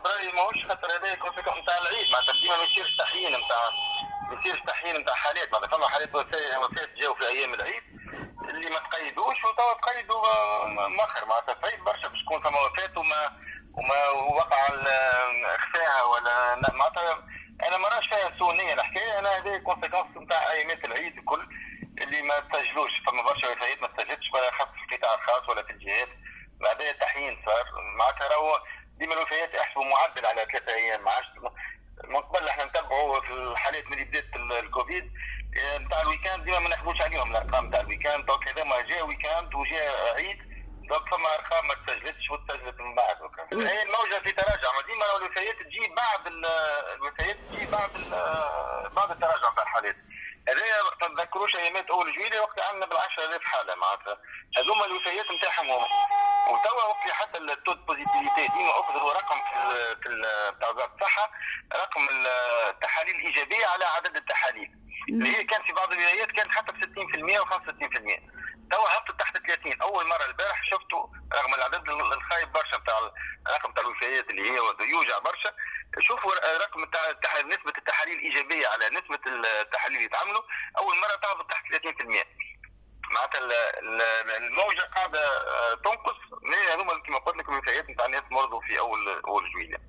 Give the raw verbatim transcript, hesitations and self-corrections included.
برايي ماهوش خاطر هذا كونسيكونس نتاع العيد، معناتها ديما ما يصيرش تحيين نتاع ما يصيرش تحيين نتاع حالات، معناتها فما حالات وفات جاوا في ايام العيد اللي ما تقيدوش وتوا تقيدوا مؤخر، معناتها صعيب برشا باش تكون فما وفاه وما وما وقع اخفاها ولا معناتها انا ما راش فيها سوء نيه الحكايه، انا هذه كونسيكونس نتاع ايامات العيد الكل اللي ما تسجلوش، فما برشا وفيات ما تسجلتش خاصه في القطاع الخاص ولا في الجهات، بعدها تحيين صار معناتها راهو ديما الوفيات يحسبوا معدل على ثلاثة ايام، ما عادش من قبل احنا نتبعوا في الحالات من اللي بدات الكوفيد نتاع الويكاند ديما ما ناخذوش عليهم الارقام نتاع الويكاند، دونك هذا ما جاء ويكاند وجاء عيد دونك فما ارقام ما تسجلتش وتسجلت من بعد وكذا. هي الموجه في تراجع، ما ديما الوفيات تجي بعد الوفيات تجي بعد بعد التراجع نتاع الحالات. هذايا ما تذكروش ايامات اول جويليه وقت عندنا بالعشرة آلاف حاله، معناتها هذوما الوفيات نتاعهم هما، وتوا وقت حتى التود بوزيتيفيتي ديما اكثر رقم في في بتاع وزاره الصحه، رقم التحاليل الايجابيه على عدد التحاليل اللي هي كانت في بعض الولايات كانت حتى ب ستين بالمئة و خمسة وستين بالمئة، توا هبطت تحت ثلاثين. اول مره البارح شفتوا رغم العدد الخايب برشا بتاع الرقم تاع الوفيات اللي هي يوجع برشا، شوفوا رقم نسبه التحاليل الايجابيه على نسبه التحاليل اللي يتعملوا اول مره تهبط تحت ثلاثين بالمئة، معناتها الموجه قاعده تنقص من هذوما كما قلت لك الوفيات نتاع الناس مرضوا في اول اول جويليه.